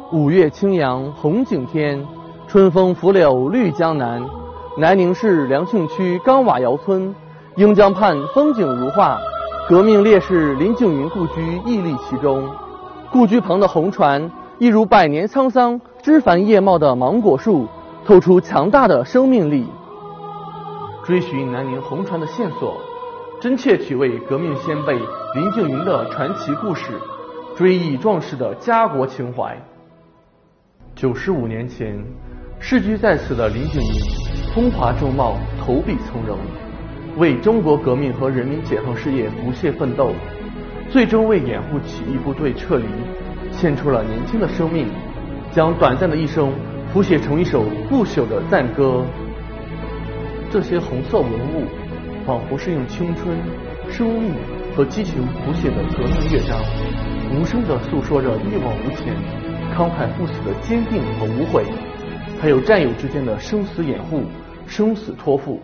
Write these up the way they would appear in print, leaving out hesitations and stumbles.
五月青阳红景天，春风拂柳绿江南。南宁市良庆区钢瓦窑村，鹰江畔风景如画，革命烈士林景云故居屹立其中。故居旁的红船，一如百年沧桑、枝繁叶茂的芒果树，透出强大的生命力。追寻南宁红船的线索，真切体味革命先辈林景云的传奇故事，追忆壮士的家国情怀。95年前，世居在此的林景云风华正茂，投笔从戎，为中国革命和人民解放事业不懈奋斗，最终为掩护起义部队撤离，献出了年轻的生命，将短暂的一生谱写成一首不朽的赞歌。这些红色文物，仿佛是用青春、生命和激情谱写的革命乐章，无声地诉说着一往无前、慷慨赴死的坚定和无悔，还有战友之间的生死掩护、生死托付。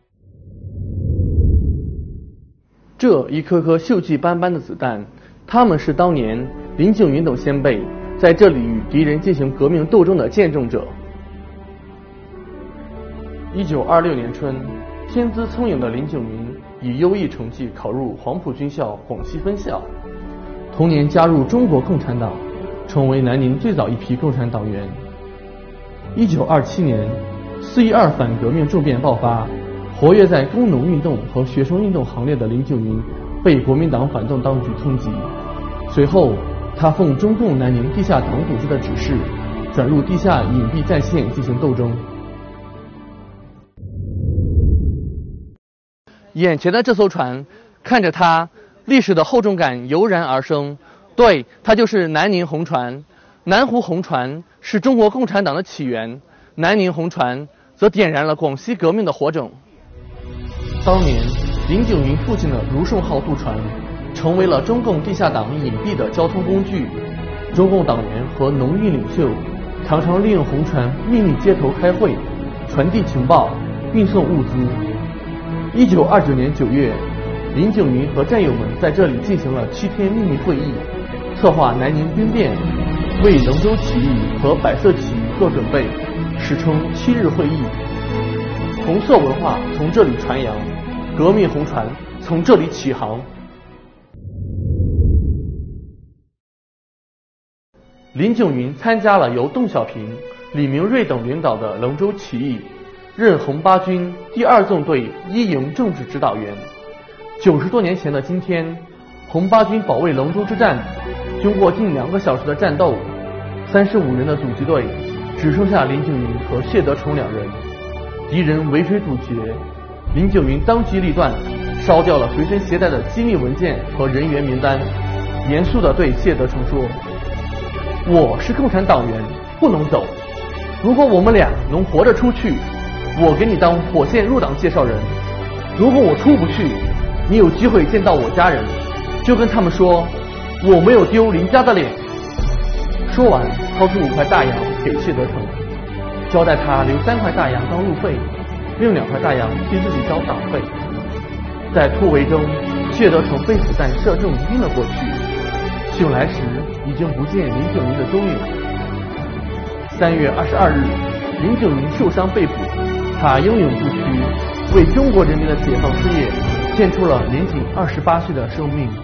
这一颗颗锈迹斑斑的子弹，他们是当年林景云等先辈在这里与敌人进行革命斗争的见证者。1926年春，天资聪颖的林景云以优异成绩考入黄埔军校广西分校，同年加入中国共产党，成为南宁最早一批共产党员。1927年，4·12反革命政变爆发，活跃在工农运动和学生运动行列的林景云被国民党反动当局通缉。随后，他奉中共南宁地下党组织的指示，转入地下隐蔽战线进行斗争。眼前的这艘船，看着它，历史的厚重感油然而生。对，它就是南宁红船。南湖红船是中国共产党的起源，南宁红船则点燃了广西革命的火种。当年，林景云父亲的如顺号渡船，成为了中共地下党隐蔽的交通工具。中共党员和农运领袖常常利用红船秘密接头开会，传递情报，运送物资。1929年9月，林景云和战友们在这里进行了7天秘密会议，策划南宁兵变，为龙舟起义和百色起义做准备，史称7日会议。红色文化从这里传扬，革命红船从这里起航。林景云参加了由邓小平、李明瑞等领导的龙舟起义，任红八军第2纵队1营政治指导员。90多年前的今天，红八军保卫龙舟之战，经过近2个小时的战斗，35人的阻击队只剩下林景云和谢德成2人，敌人围追堵截。林景云当机立断，烧掉了随身携带的机密文件和人员名单，严肃地对谢德成说：“我是共产党员，不能走。如果我们俩能活着出去，我给你当火线入党介绍人；如果我出不去，你有机会见到我家人，就跟他们说我没有丢林家的脸。”说完，掏出5块大洋给谢德成，交代他留3块大洋当路费，另2块大洋替自己交党费。在突围中，谢德成被子弹射中晕了过去，醒来时已经不见林景云的踪影。3月22日，林景云受伤被捕，他英勇不屈，为中国人民的解放事业献出了年仅28岁的生命。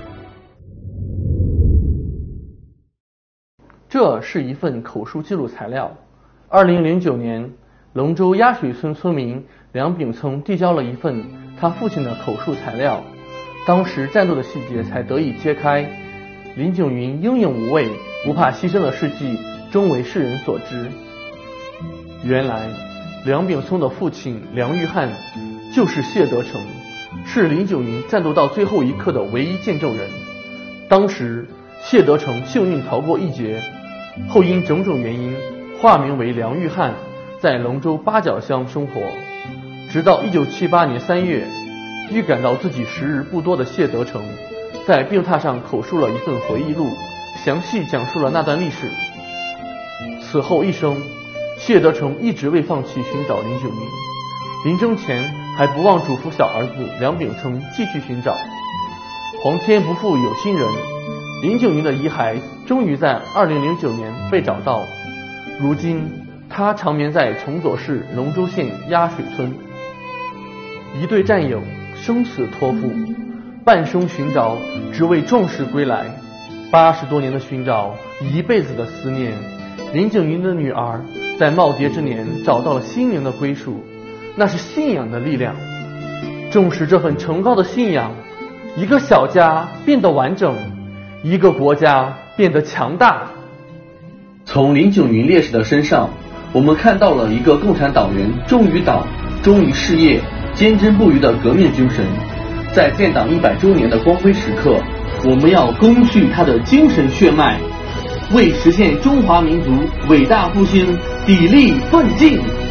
这是一份口述记录材料。2009年，龙州鸭水村村民梁炳聪递交了一份他父亲的口述材料，当时战斗的细节才得以揭开。林景云英勇无畏、不怕牺牲的事迹终为世人所知。原来，梁炳聪的父亲梁玉汉就是谢德成，是林景云战斗到最后一刻的唯一见证人。当时，谢德成幸运逃过一劫，后因种种原因化名为梁玉汉，在龙州八角乡生活。直到1978年3月，预感到自己时日不多的谢德成，在病榻上口述了一份回忆录，详细讲述了那段历史。此后一生，谢德成一直未放弃寻找林景云，临终前还不忘嘱咐小儿子梁炳聪继续寻找。皇天不负有心人，林景云的遗骸终于在2009年被找到，如今他长眠在崇左市龙州县鸭水村。一对战友生死托付，半生寻找，只为壮士归来。80多年的寻找，一辈子的思念。林景云的女儿在耄耋之年找到了心灵的归属，那是信仰的力量。正是这份崇高的信仰，一个小家变得完整，一个国家变得强大。从林景云烈士的身上，我们看到了一个共产党员忠于党、忠于事业、坚贞不渝的革命精神。在建党100周年的光辉时刻，我们要赓续他的精神血脉，为实现中华民族伟大复兴砥砺奋进。